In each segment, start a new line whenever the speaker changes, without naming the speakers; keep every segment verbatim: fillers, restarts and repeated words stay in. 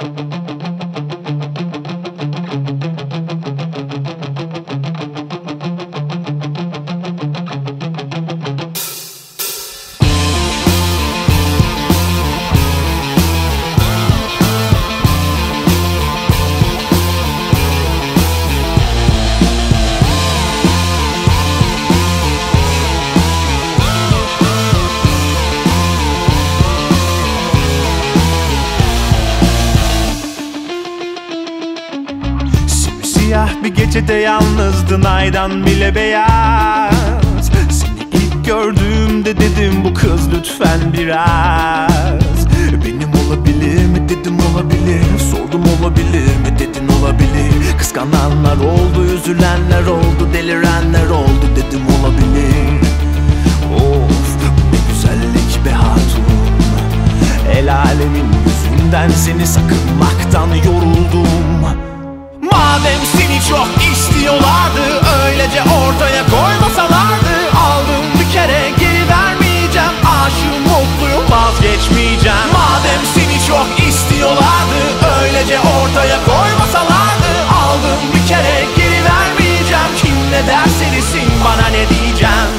Siyah bir gecede yalnızdın, aydan bile beyaz. Seni ilk gördüğümde dedim bu kız lütfen biraz benim olabilir mi dedim, olabilir. Sordum olabilir mi dedin, olabilir. Kıskananlar oldu, üzülenler oldu, delirenler oldu dedim olabilir. Of ne güzellik be hatun, el alemin yüzünden seni sakınmaktan yoruldum. Madem seni çok istiyorlardı, öylece ortaya koymasalardı. Aldım bir kere, geri vermeyeceğim. Aşığım, mutluyum, vazgeçmeyeceğim. Madem seni çok istiyorlardı, öylece ortaya koymasalardı. Aldım bir kere, geri vermeyeceğim. Kim ne derse desin, bana ne diyeceğim.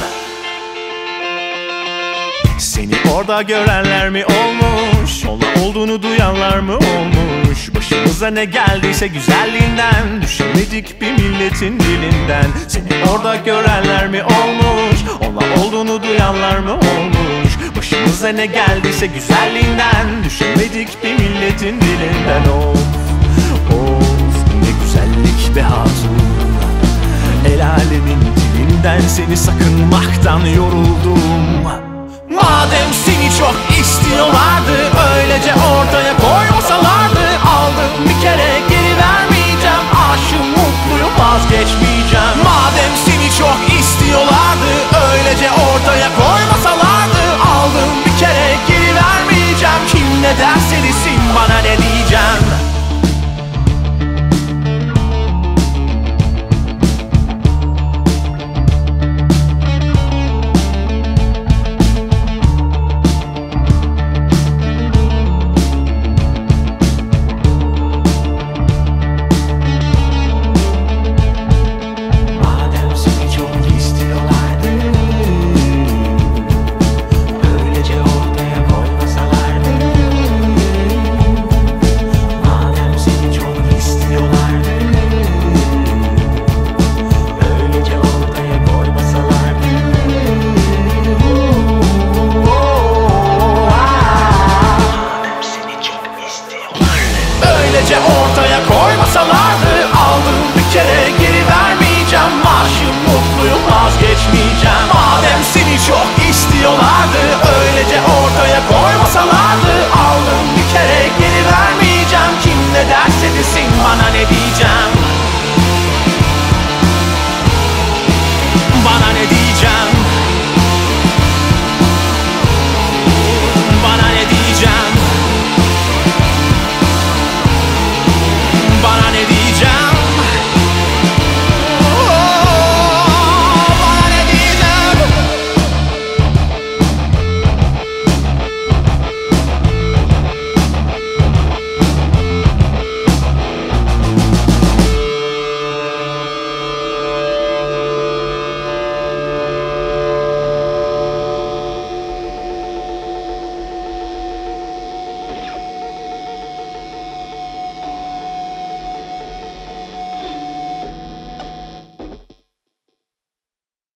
Seni orada görenler mi olmuş, onunla olduğunu duyanlar mı olmuş? Başımıza ne geldiyse güzelliğinden, düşemedik bir milletin dilinden. Seni orada görenler mi olmuş, onunla olduğunu duyanlar mı olmuş? Başımıza ne geldiyse güzelliğinden, düşemedik bir milletin dilinden. Of, of ne güzellik be hatun, el alemin dilinden seni sakınmaktan yoruldum. Madem seni çok istiyorlardı, öylece ortaya koymasalardı. Aldım bir kere, geri vermeyeceğim. Aşığım, mutluyum, vazgeçmeyeceğim. Madem seni çok istiyorlardı, öylece ortaya koymasalardı. Aldım bir kere, geri vermeyeceğim. Kim ne derse desin, bana ne diyeceğim. Öylece ortaya koymasalardı. Aldım bir kere, geri vermeyeceğim. Aşığım, mutluyum, vazgeçmeyeceğim. Madem seni çok istiyorlardı, öylece ortaya koymasalardı. Aldım bir kere, geri vermeyeceğim. Kim ne derse desin, bana ne diyeceğim.